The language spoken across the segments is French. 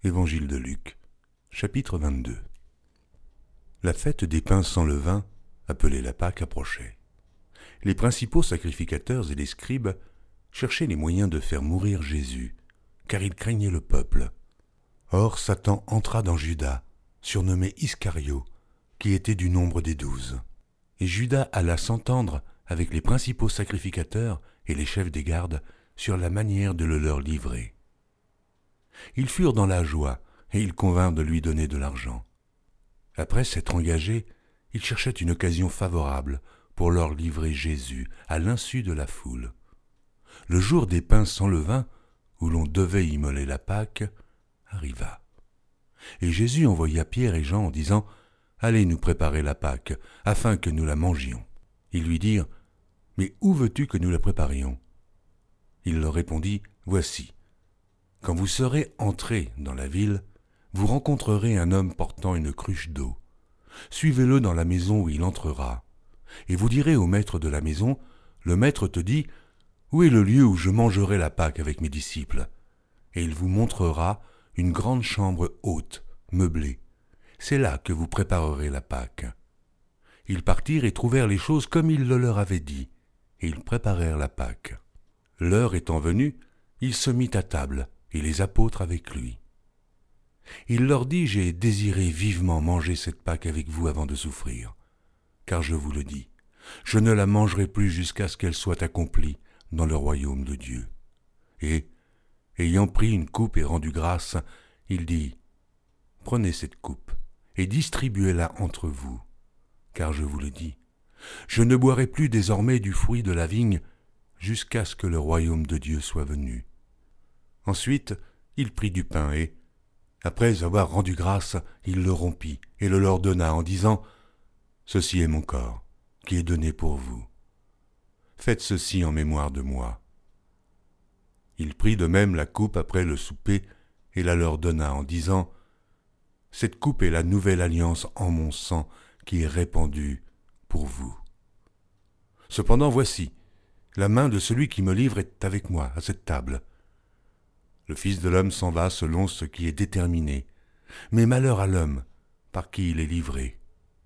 Évangile de Luc, chapitre 22. La fête des pains sans levain, appelée la Pâque, approchait. Les principaux sacrificateurs et les scribes cherchaient les moyens de faire mourir Jésus, car ils craignaient le peuple. Or Satan entra dans Judas, surnommé Iscario, qui était du nombre des 12. Et Judas alla s'entendre avec les principaux sacrificateurs et les chefs des gardes sur la manière de le leur livrer. Ils furent dans la joie, et ils convinrent de lui donner de l'argent. Après s'être engagés, ils cherchaient une occasion favorable pour leur livrer Jésus à l'insu de la foule. Le jour des pains sans levain, où l'on devait immoler la Pâque, arriva. Et Jésus envoya Pierre et Jean en disant « Allez nous préparer la Pâque, afin que nous la mangions. » Ils lui dirent « Mais où veux-tu que nous la préparions ?» Il leur répondit « Voici. Quand vous serez entrés dans la ville, vous rencontrerez un homme portant une cruche d'eau. Suivez-le dans la maison où il entrera. Et vous direz au maître de la maison, le maître te dit, où est le lieu où je mangerai la Pâque avec mes disciples ? Et il vous montrera une grande chambre haute, meublée. C'est là que vous préparerez la Pâque. Ils partirent et trouvèrent les choses comme il le leur avait dit, et ils préparèrent la Pâque. L'heure étant venue, il se mit à table, et les apôtres avec lui. Il leur dit, j'ai désiré vivement manger cette Pâque avec vous avant de souffrir, car je vous le dis, je ne la mangerai plus jusqu'à ce qu'elle soit accomplie dans le royaume de Dieu. Et, ayant pris une coupe et rendu grâce, il dit, prenez cette coupe et distribuez-la entre vous, car je vous le dis, je ne boirai plus désormais du fruit de la vigne jusqu'à ce que le royaume de Dieu soit venu. Ensuite, il prit du pain et, après avoir rendu grâce, il le rompit et le leur donna en disant « Ceci est mon corps, qui est donné pour vous. Faites ceci en mémoire de moi. » Il prit de même la coupe après le souper et la leur donna en disant « Cette coupe est la nouvelle alliance en mon sang qui est répandue pour vous. Cependant voici, la main de celui qui me livre est avec moi à cette table. Le Fils de l'homme s'en va selon ce qui est déterminé, mais malheur à l'homme par qui il est livré. »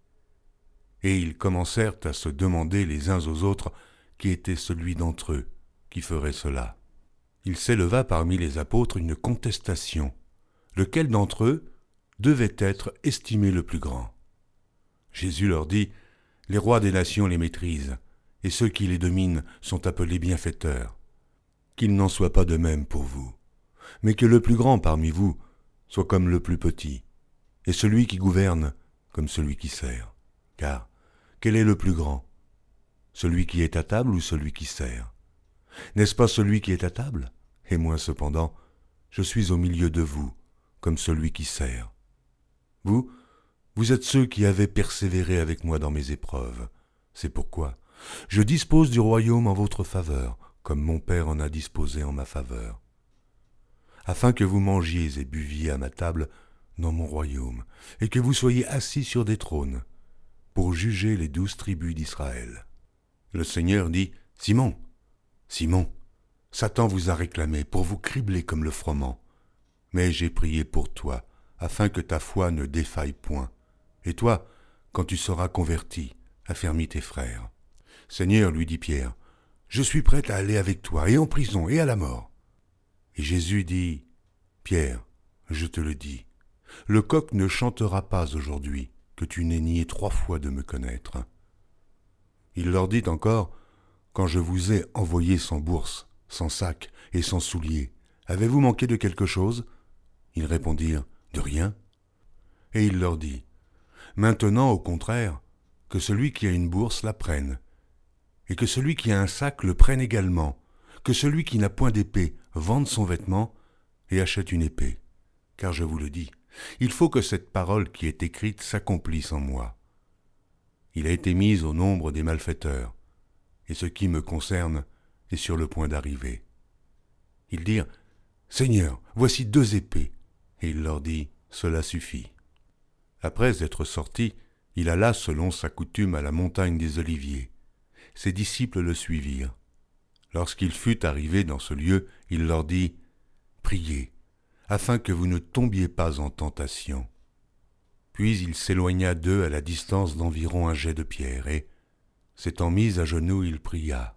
Et ils commencèrent à se demander les uns aux autres qui était celui d'entre eux qui ferait cela. Il s'éleva parmi les apôtres une contestation, lequel d'entre eux devait être estimé le plus grand. Jésus leur dit, « Les rois des nations les maîtrisent, et ceux qui les dominent sont appelés bienfaiteurs. Qu'il n'en soit pas de même pour vous, mais que le plus grand parmi vous soit comme le plus petit, et celui qui gouverne comme celui qui sert. Car quel est le plus grand ? Celui qui est à table ou celui qui sert ? N'est-ce pas celui qui est à table ? Et moi cependant, je suis au milieu de vous, comme celui qui sert. Vous êtes ceux qui avez persévéré avec moi dans mes épreuves. C'est pourquoi je dispose du royaume en votre faveur, comme mon Père en a disposé en ma faveur, afin que vous mangiez et buviez à ma table dans mon royaume, et que vous soyez assis sur des trônes, pour juger les 12 tribus d'Israël. » Le Seigneur dit, « Simon, Simon, Satan vous a réclamé pour vous cribler comme le froment. Mais j'ai prié pour toi, afin que ta foi ne défaille point. Et toi, quand tu seras converti, affermis tes frères. » « Seigneur, lui dit Pierre, je suis prêt à aller avec toi, et en prison, et à la mort. » Et Jésus dit, « Pierre, je te le dis, le coq ne chantera pas aujourd'hui que tu n'aies nié 3 fois de me connaître. » Il leur dit encore, « Quand je vous ai envoyé sans bourse, sans sac et sans souliers, avez-vous manqué de quelque chose ?» Ils répondirent, « De rien. » Et il leur dit, « Maintenant, au contraire, que celui qui a une bourse la prenne, et que celui qui a un sac le prenne également, que celui qui n'a point d'épée vende son vêtement et achète une épée. Car je vous le dis, il faut que cette parole qui est écrite s'accomplisse en moi. Il a été mis au nombre des malfaiteurs, et ce qui me concerne est sur le point d'arriver. » Ils dirent, « Seigneur, voici 2 épées. » Et il leur dit, « Cela suffit. » Après être sorti, il alla selon sa coutume à la montagne des Oliviers. Ses disciples le suivirent. Lorsqu'il fut arrivé dans ce lieu, il leur dit, « Priez, afin que vous ne tombiez pas en tentation. » Puis il s'éloigna d'eux à la distance d'environ un jet de pierre, et, s'étant mis à genoux, il pria.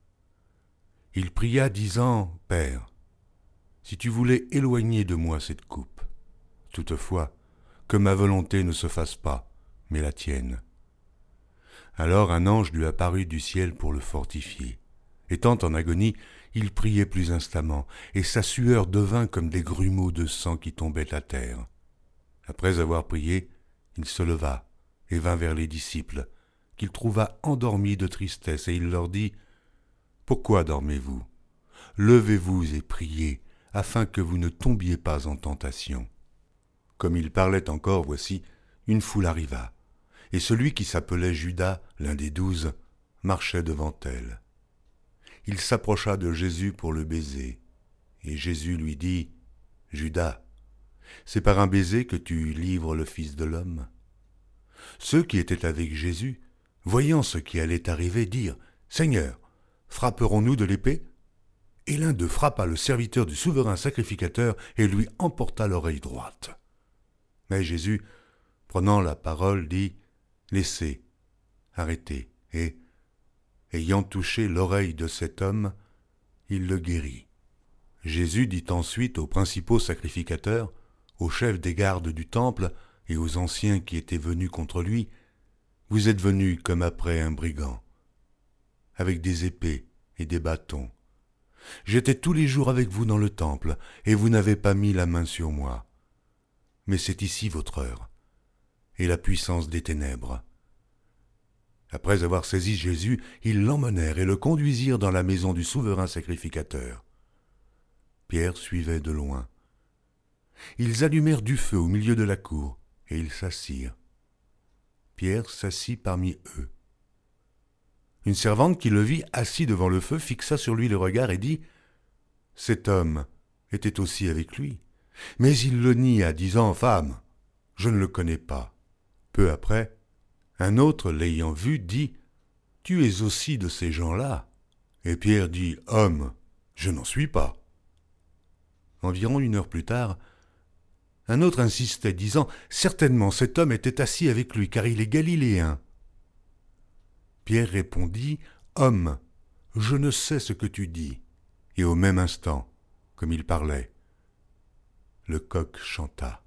Il pria, disant, « Père, si tu voulais éloigner de moi cette coupe, toutefois, que ma volonté ne se fasse pas, mais la tienne. » Alors un ange lui apparut du ciel pour le fortifier. Étant en agonie, il priait plus instamment, et sa sueur devint comme des grumeaux de sang qui tombaient à terre. Après avoir prié, il se leva et vint vers les disciples, qu'il trouva endormis de tristesse, et il leur dit, « Pourquoi dormez-vous? Levez-vous et priez, afin que vous ne tombiez pas en tentation. » Comme il parlait encore, voici, une foule arriva, et celui qui s'appelait Judas, l'un des 12, marchait devant elle. Il s'approcha de Jésus pour le baiser, et Jésus lui dit, « Judas, c'est par un baiser que tu livres le Fils de l'homme. » Ceux qui étaient avec Jésus, voyant ce qui allait arriver, dirent, « Seigneur, frapperons-nous de l'épée ?» Et l'un d'eux frappa le serviteur du souverain sacrificateur et lui emporta l'oreille droite. Mais Jésus, prenant la parole, dit, « Laissez, arrêtez. » Et, ayant touché l'oreille de cet homme, il le guérit. Jésus dit ensuite aux principaux sacrificateurs, aux chefs des gardes du temple et aux anciens qui étaient venus contre lui, « Vous êtes venus comme après un brigand, avec des épées et des bâtons. J'étais tous les jours avec vous dans le temple, et vous n'avez pas mis la main sur moi. Mais c'est ici votre heure, et la puissance des ténèbres. » Après avoir saisi Jésus, ils l'emmenèrent et le conduisirent dans la maison du souverain sacrificateur. Pierre suivait de loin. Ils allumèrent du feu au milieu de la cour, et ils s'assirent. Pierre s'assit parmi eux. Une servante qui le vit assis devant le feu fixa sur lui le regard et dit, « Cet homme était aussi avec lui. » Mais il le nia, disant, « Femme, je ne le connais pas. » Peu après, un autre, l'ayant vu, dit, « Tu es aussi de ces gens-là. » Et Pierre dit, « Homme, je n'en suis pas. » Environ 1 heure plus tard, un autre insistait, disant, « Certainement cet homme était assis avec lui, car il est galiléen. » Pierre répondit, « Homme, je ne sais ce que tu dis. » Et au même instant, comme il parlait, le coq chanta.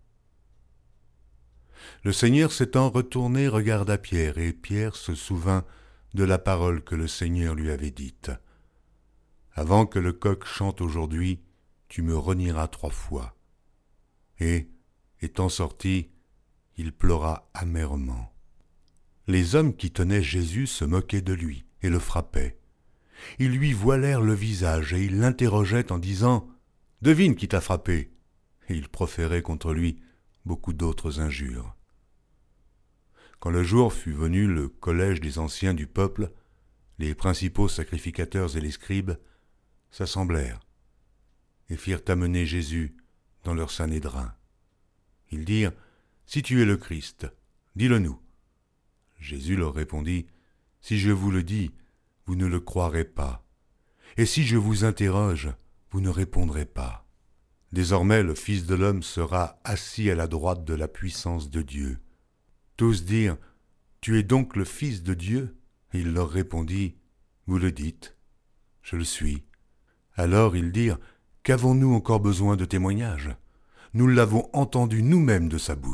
Le Seigneur s'étant retourné regarda Pierre, et Pierre se souvint de la parole que le Seigneur lui avait dite. « Avant que le coq chante aujourd'hui, tu me renieras 3 fois. » Et, étant sorti, il pleura amèrement. Les hommes qui tenaient Jésus se moquaient de lui et le frappaient. Ils lui voilèrent le visage et ils l'interrogeaient en disant « Devine qui t'a frappé !» Et ils proféraient contre lui beaucoup d'autres injures. Quand le jour fut venu, le collège des anciens du peuple, les principaux sacrificateurs et les scribes, s'assemblèrent et firent amener Jésus dans leur sanhédrin. Ils dirent, « Si tu es le Christ, dis-le-nous. » Jésus leur répondit, « Si je vous le dis, vous ne le croirez pas. Et si je vous interroge, vous ne répondrez pas. Désormais le Fils de l'homme sera assis à la droite de la puissance de Dieu. » Tous dirent, « Tu es donc le Fils de Dieu ?» Il leur répondit, « Vous le dites, je le suis. » Alors ils dirent, « Qu'avons-nous encore besoin de témoignages? Nous l'avons entendu nous-mêmes de sa bouche. »